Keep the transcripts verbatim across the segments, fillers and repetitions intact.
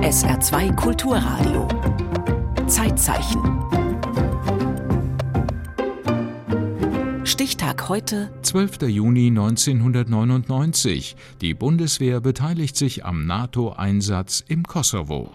S R zwei Kulturradio. Zeitzeichen. Stichtag heute, zwölfter Juni neunzehnhundertneunundneunzig. Die Bundeswehr beteiligt sich am NATO-Einsatz im Kosovo.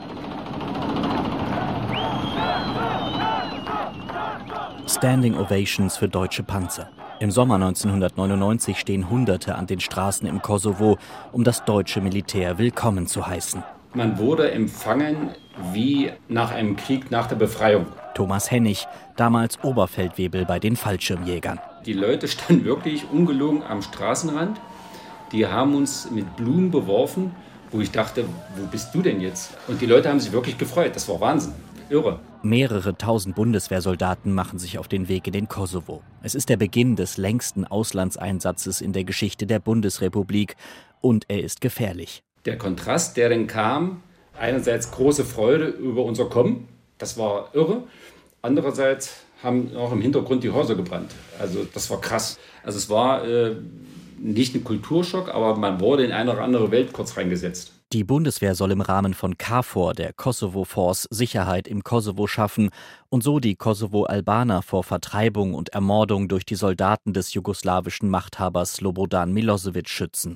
Standing Ovations für deutsche Panzer. Im Sommer neunzehnhundertneunundneunzig stehen Hunderte an den Straßen im Kosovo, um das deutsche Militär willkommen zu heißen. Man wurde empfangen wie nach einem Krieg nach der Befreiung. Thomas Hennig, damals Oberfeldwebel bei den Fallschirmjägern. Die Leute standen wirklich ungelogen am Straßenrand. Die haben uns mit Blumen beworfen, wo ich dachte, wo bist du denn jetzt? Und die Leute haben sich wirklich gefreut. Das war Wahnsinn. Irre. Mehrere tausend Bundeswehrsoldaten machen sich auf den Weg in den Kosovo. Es ist der Beginn des längsten Auslandseinsatzes in der Geschichte der Bundesrepublik und er ist gefährlich. Der Kontrast, der dann kam, einerseits große Freude über unser Kommen, das war irre. Andererseits haben auch im Hintergrund die Häuser gebrannt. Also das war krass. Also es war äh, nicht ein Kulturschock, aber man wurde in eine oder andere Welt kurz reingesetzt. Die Bundeswehr soll im Rahmen von KFOR, der Kosovo Force, Sicherheit im Kosovo schaffen und so die Kosovo-Albaner vor Vertreibung und Ermordung durch die Soldaten des jugoslawischen Machthabers Slobodan Milosevic schützen.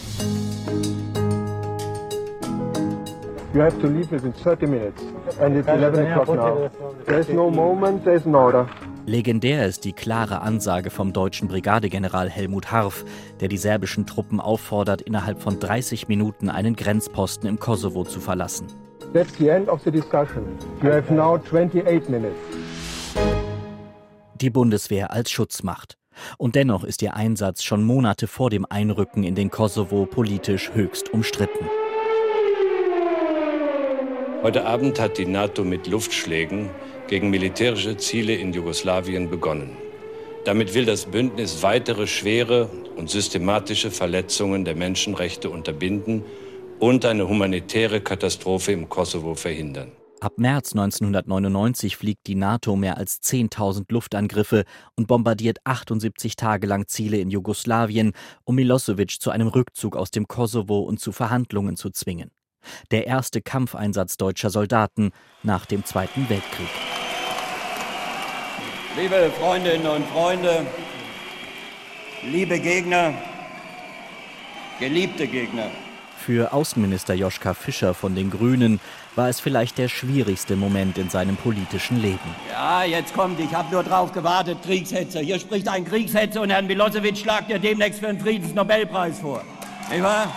You have to leave within thirty minutes and it's eleven o'clock now. There's no moment, there's an order. Legendär ist die klare Ansage vom deutschen Brigadegeneral Helmut Harff, der die serbischen Truppen auffordert, innerhalb von dreißig Minuten einen Grenzposten im Kosovo zu verlassen. That's the end of the discussion. You have now twenty-eight minutes. Die Bundeswehr als Schutzmacht. Und dennoch ist ihr Einsatz schon Monate vor dem Einrücken in den Kosovo politisch höchst umstritten. Heute Abend hat die NATO mit Luftschlägen gegen militärische Ziele in Jugoslawien begonnen. Damit will das Bündnis weitere schwere und systematische Verletzungen der Menschenrechte unterbinden und eine humanitäre Katastrophe im Kosovo verhindern. Ab März neunzehnhundertneunundneunzig fliegt die NATO mehr als zehntausend Luftangriffe und bombardiert achtundsiebzig Tage lang Ziele in Jugoslawien, um Milosevic zu einem Rückzug aus dem Kosovo und zu Verhandlungen zu zwingen. Der erste Kampfeinsatz deutscher Soldaten nach dem Zweiten Weltkrieg. Liebe Freundinnen und Freunde, liebe Gegner, geliebte Gegner. Für Außenminister Joschka Fischer von den Grünen war es vielleicht der schwierigste Moment in seinem politischen Leben. Ja, jetzt kommt, ich habe nur drauf gewartet, Kriegshetzer. Hier spricht ein Kriegshetzer und Herrn Milosevic schlagt ihr demnächst für den Friedensnobelpreis vor. Nicht wahr?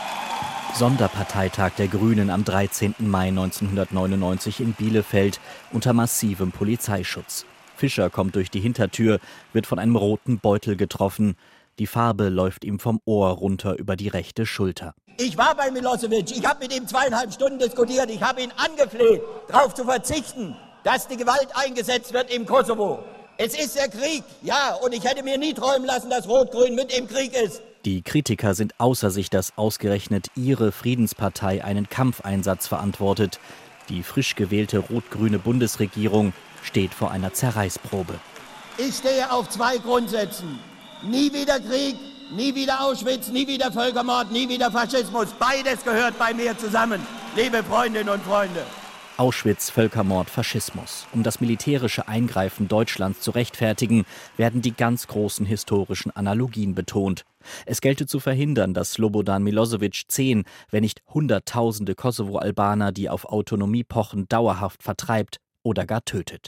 Sonderparteitag der Grünen am dreizehnten Mai neunzehnhundertneunundneunzig in Bielefeld unter massivem Polizeischutz. Fischer kommt durch die Hintertür, wird von einem roten Beutel getroffen. Die Farbe läuft ihm vom Ohr runter über die rechte Schulter. Ich war bei Milosevic, ich habe mit ihm zweieinhalb Stunden diskutiert, ich habe ihn angefleht, darauf zu verzichten, dass die Gewalt eingesetzt wird im Kosovo. Es ist der Krieg, ja, und ich hätte mir nie träumen lassen, dass Rot-Grün mit im Krieg ist. Die Kritiker sind außer sich, dass ausgerechnet ihre Friedenspartei einen Kampfeinsatz verantwortet. Die frisch gewählte rot-grüne Bundesregierung steht vor einer Zerreißprobe. Ich stehe auf zwei Grundsätzen. Nie wieder Krieg, nie wieder Auschwitz, nie wieder Völkermord, nie wieder Faschismus. Beides gehört bei mir zusammen, liebe Freundinnen und Freunde. Auschwitz, Völkermord, Faschismus. Um das militärische Eingreifen Deutschlands zu rechtfertigen, werden die ganz großen historischen Analogien betont. Es gelte zu verhindern, dass Slobodan Milosevic zehn, wenn nicht hunderttausende Kosovo-Albaner, die auf Autonomie pochen, dauerhaft vertreibt oder gar tötet.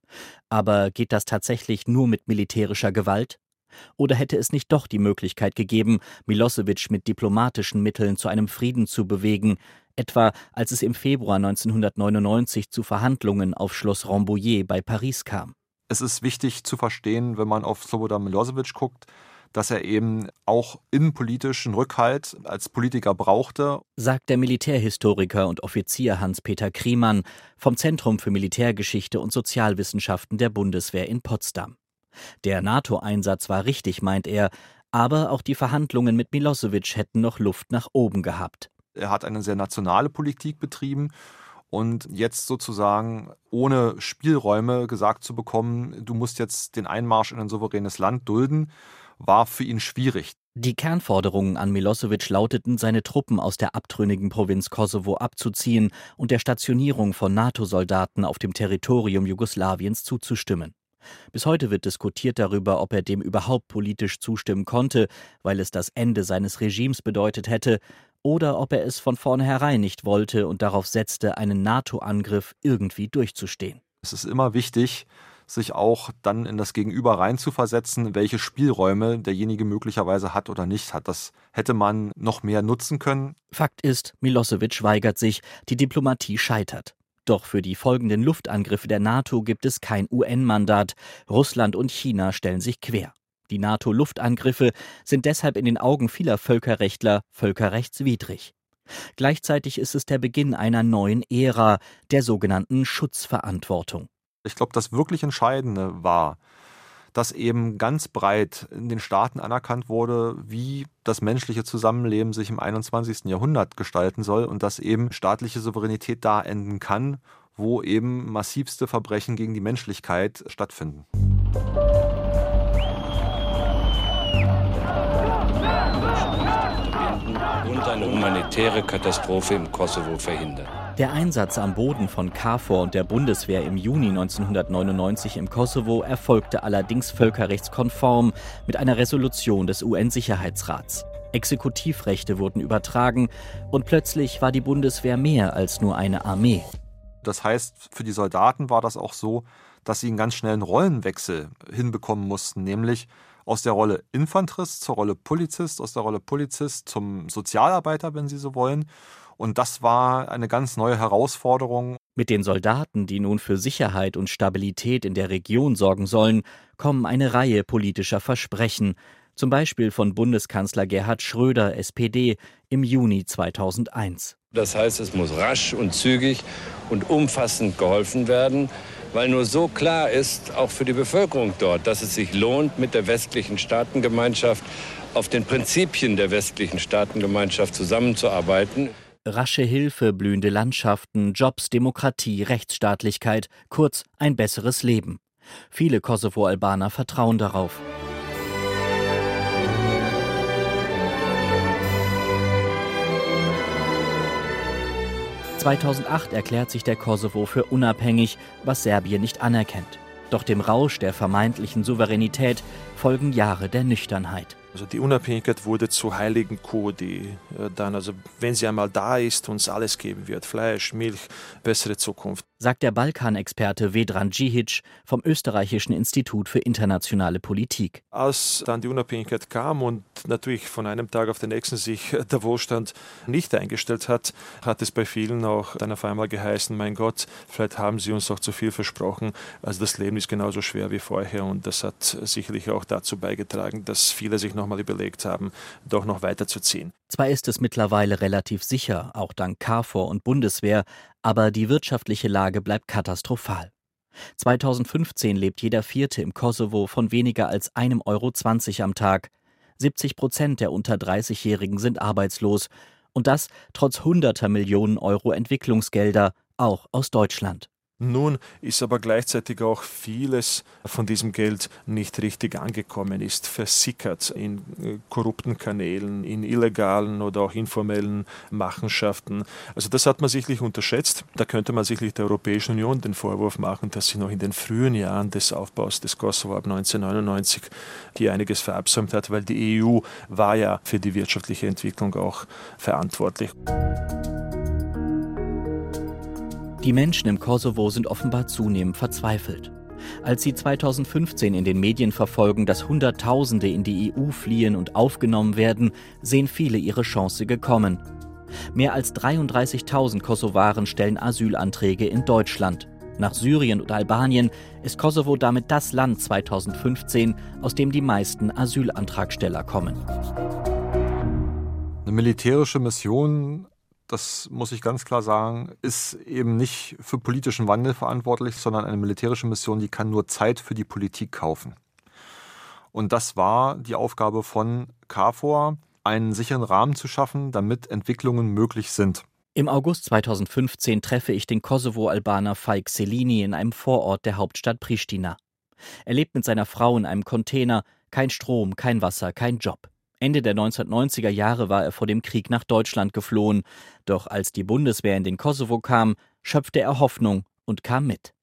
Aber geht das tatsächlich nur mit militärischer Gewalt? Oder hätte es nicht doch die Möglichkeit gegeben, Milosevic mit diplomatischen Mitteln zu einem Frieden zu bewegen, etwa als es im Februar neunzehnhundertneunundneunzig zu Verhandlungen auf Schloss Rambouillet bei Paris kam? Es ist wichtig zu verstehen, wenn man auf Slobodan Milosevic guckt, dass er eben auch innenpolitischen Rückhalt als Politiker brauchte, sagt der Militärhistoriker und Offizier Hans-Peter Kriemann vom Zentrum für Militärgeschichte und Sozialwissenschaften der Bundeswehr in Potsdam. Der NATO-Einsatz war richtig, meint er, aber auch die Verhandlungen mit Milosevic hätten noch Luft nach oben gehabt. Er hat eine sehr nationale Politik betrieben und jetzt sozusagen ohne Spielräume gesagt zu bekommen, du musst jetzt den Einmarsch in ein souveränes Land dulden, war für ihn schwierig. Die Kernforderungen an Milosevic lauteten, seine Truppen aus der abtrünnigen Provinz Kosovo abzuziehen und der Stationierung von NATO-Soldaten auf dem Territorium Jugoslawiens zuzustimmen. Bis heute wird diskutiert darüber, ob er dem überhaupt politisch zustimmen konnte, weil es das Ende seines Regimes bedeutet hätte, oder ob er es von vornherein nicht wollte und darauf setzte, einen NATO-Angriff irgendwie durchzustehen. Es ist immer wichtig, sich auch dann in das Gegenüber reinzuversetzen, welche Spielräume derjenige möglicherweise hat oder nicht hat. Das hätte man noch mehr nutzen können. Fakt ist, Milosevic weigert sich, die Diplomatie scheitert. Doch für die folgenden Luftangriffe der NATO gibt es kein U N-Mandat. Russland und China stellen sich quer. Die NATO-Luftangriffe sind deshalb in den Augen vieler Völkerrechtler völkerrechtswidrig. Gleichzeitig ist es der Beginn einer neuen Ära, der sogenannten Schutzverantwortung. Ich glaube, das wirklich Entscheidende war, dass eben ganz breit in den Staaten anerkannt wurde, wie das menschliche Zusammenleben sich im einundzwanzigsten Jahrhundert gestalten soll und dass eben staatliche Souveränität da enden kann, wo eben massivste Verbrechen gegen die Menschlichkeit stattfinden. Und eine humanitäre Katastrophe im Kosovo verhindern. Der Einsatz am Boden von KFOR und der Bundeswehr im Juni neunzehnhundertneunundneunzig im Kosovo erfolgte allerdings völkerrechtskonform mit einer Resolution des U N-Sicherheitsrats. Exekutivrechte wurden übertragen und plötzlich war die Bundeswehr mehr als nur eine Armee. Das heißt, für die Soldaten war das auch so, dass sie einen ganz schnellen Rollenwechsel hinbekommen mussten, nämlich aus der Rolle Infanterist zur Rolle Polizist, aus der Rolle Polizist zum Sozialarbeiter, wenn Sie so wollen. Und das war eine ganz neue Herausforderung. Mit den Soldaten, die nun für Sicherheit und Stabilität in der Region sorgen sollen, kommen eine Reihe politischer Versprechen, zum Beispiel von Bundeskanzler Gerhard Schröder, S P D, im Juni zweitausendeins. Das heißt, es muss rasch und zügig und umfassend geholfen werden, weil nur so klar ist, auch für die Bevölkerung dort, dass es sich lohnt, mit der westlichen Staatengemeinschaft auf den Prinzipien der westlichen Staatengemeinschaft zusammenzuarbeiten. Rasche Hilfe, blühende Landschaften, Jobs, Demokratie, Rechtsstaatlichkeit, kurz ein besseres Leben. Viele Kosovo-Albaner vertrauen darauf. zweitausendacht erklärt sich der Kosovo für unabhängig, was Serbien nicht anerkennt. Doch dem Rausch der vermeintlichen Souveränität folgen Jahre der Nüchternheit. Also die Unabhängigkeit wurde zur heiligen Kuh, die dann, also wenn sie einmal da ist, uns alles geben wird. Fleisch, Milch, bessere Zukunft. Sagt der Balkanexperte Vedran Džihić vom Österreichischen Institut für internationale Politik. Als dann die Unabhängigkeit kam und natürlich von einem Tag auf den nächsten sich der Wohlstand nicht eingestellt hat, hat es bei vielen auch dann auf einmal geheißen, mein Gott, vielleicht haben sie uns doch zu viel versprochen. Also das Leben ist genauso schwer wie vorher und das hat sicherlich auch dazu beigetragen, dass viele sich noch mal überlegt haben, doch noch weiterzuziehen. Zwar ist es mittlerweile relativ sicher, auch dank KFOR und Bundeswehr, aber die wirtschaftliche Lage bleibt katastrophal. zweitausendfünfzehn lebt jeder Vierte im Kosovo von weniger als einem Euro zwanzig am Tag. siebzig Prozent der unter dreißigjährigen sind arbeitslos. Und das trotz hunderter Millionen Euro Entwicklungsgelder, auch aus Deutschland. Nun ist aber gleichzeitig auch vieles von diesem Geld nicht richtig angekommen, ist versickert in korrupten Kanälen, in illegalen oder auch informellen Machenschaften. Also das hat man sicherlich unterschätzt. Da könnte man sicherlich der Europäischen Union den Vorwurf machen, dass sie noch in den frühen Jahren des Aufbaus des Kosovo ab neunzehnhundertneunundneunzig hier einiges verabsäumt hat, weil die E U war ja für die wirtschaftliche Entwicklung auch verantwortlich. Die Menschen im Kosovo sind offenbar zunehmend verzweifelt. Als sie zweitausendfünfzehn in den Medien verfolgen, dass Hunderttausende in die E U fliehen und aufgenommen werden, sehen viele ihre Chance gekommen. Mehr als dreiunddreißigtausend Kosovaren stellen Asylanträge in Deutschland. Nach Syrien und Albanien ist Kosovo damit das Land zweitausendfünfzehn, aus dem die meisten Asylantragsteller kommen. Eine militärische Mission, das muss ich ganz klar sagen, ist eben nicht für politischen Wandel verantwortlich, sondern eine militärische Mission, die kann nur Zeit für die Politik kaufen. Und das war die Aufgabe von KFOR, einen sicheren Rahmen zu schaffen, damit Entwicklungen möglich sind. Im August zweitausendfünfzehn treffe ich den Kosovo-Albaner Faik Selini in einem Vorort der Hauptstadt Pristina. Er lebt mit seiner Frau in einem Container, kein Strom, kein Wasser, kein Job. Ende der neunzehnhundertneunziger Jahre war er vor dem Krieg nach Deutschland geflohen. Doch als die Bundeswehr in den Kosovo kam, schöpfte er Hoffnung und kam mit.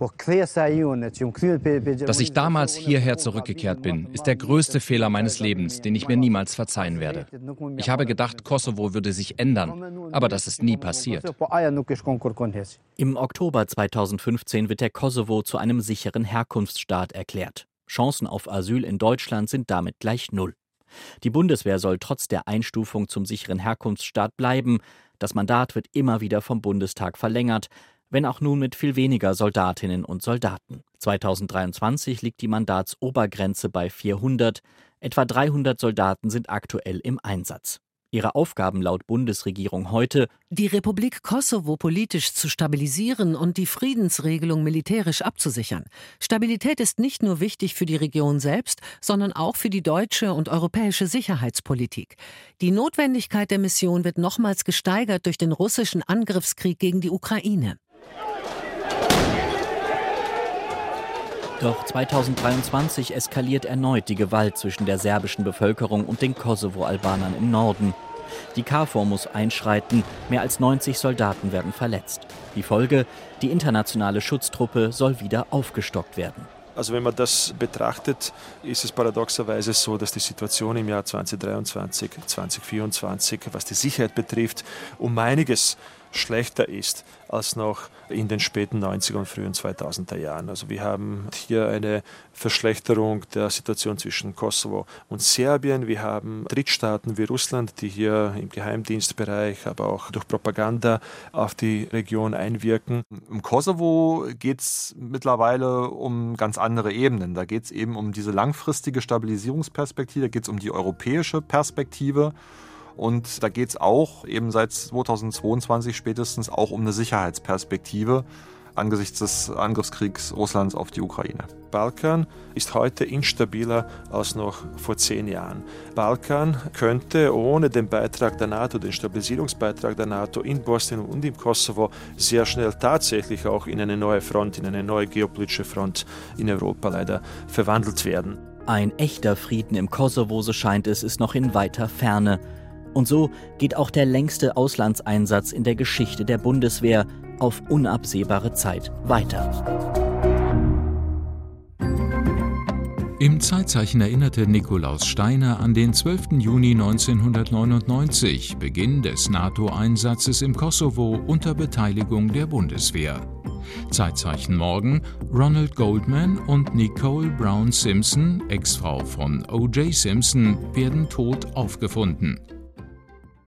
Dass ich damals hierher zurückgekehrt bin, ist der größte Fehler meines Lebens, den ich mir niemals verzeihen werde. Ich habe gedacht, Kosovo würde sich ändern, aber das ist nie passiert. Im Oktober zweitausendfünfzehn wird der Kosovo zu einem sicheren Herkunftsstaat erklärt. Chancen auf Asyl in Deutschland sind damit gleich null. Die Bundeswehr soll trotz der Einstufung zum sicheren Herkunftsstaat bleiben. Das Mandat wird immer wieder vom Bundestag verlängert, wenn auch nun mit viel weniger Soldatinnen und Soldaten. zweitausenddreiundzwanzig liegt die Mandatsobergrenze bei vierhundert. Etwa dreihundert Soldaten sind aktuell im Einsatz. Ihre Aufgaben laut Bundesregierung heute: die Republik Kosovo politisch zu stabilisieren und die Friedensregelung militärisch abzusichern. Stabilität ist nicht nur wichtig für die Region selbst, sondern auch für die deutsche und europäische Sicherheitspolitik. Die Notwendigkeit der Mission wird nochmals gesteigert durch den russischen Angriffskrieg gegen die Ukraine. Doch zweitausenddreiundzwanzig eskaliert erneut die Gewalt zwischen der serbischen Bevölkerung und den Kosovo-Albanern im Norden. Die KFOR muss einschreiten, mehr als neunzig Soldaten werden verletzt. Die Folge: die internationale Schutztruppe soll wieder aufgestockt werden. Also wenn man das betrachtet, ist es paradoxerweise so, dass die Situation im Jahr zweitausenddreiundzwanzig, zweitausendvierundzwanzig, was die Sicherheit betrifft, um einiges schlechter ist als noch in den späten neunziger und frühen zweitausender Jahren. Also wir haben hier eine Verschlechterung der Situation zwischen Kosovo und Serbien. Wir haben Drittstaaten wie Russland, die hier im Geheimdienstbereich, aber auch durch Propaganda auf die Region einwirken. Im Kosovo geht es mittlerweile um ganz andere Ebenen. Da geht es eben um diese langfristige Stabilisierungsperspektive, da geht es um die europäische Perspektive. Und da geht es auch eben seit zweitausendzweiundzwanzig spätestens auch um eine Sicherheitsperspektive angesichts des Angriffskriegs Russlands auf die Ukraine. Balkan ist heute instabiler als noch vor zehn Jahren. Balkan könnte ohne den Beitrag der NATO, den Stabilisierungsbeitrag der NATO in Bosnien und im Kosovo sehr schnell tatsächlich auch in eine neue Front, in eine neue geopolitische Front in Europa leider verwandelt werden. Ein echter Frieden im Kosovo, so scheint es, ist noch in weiter Ferne. Und so geht auch der längste Auslandseinsatz in der Geschichte der Bundeswehr auf unabsehbare Zeit weiter. Im Zeitzeichen erinnerte Nikolaus Steiner an den zwölften Juni neunzehnhundertneunundneunzig, Beginn des NATO-Einsatzes im Kosovo unter Beteiligung der Bundeswehr. Zeitzeichen morgen: Ronald Goldman und Nicole Brown Simpson, Ex-Frau von O J Simpson, werden tot aufgefunden.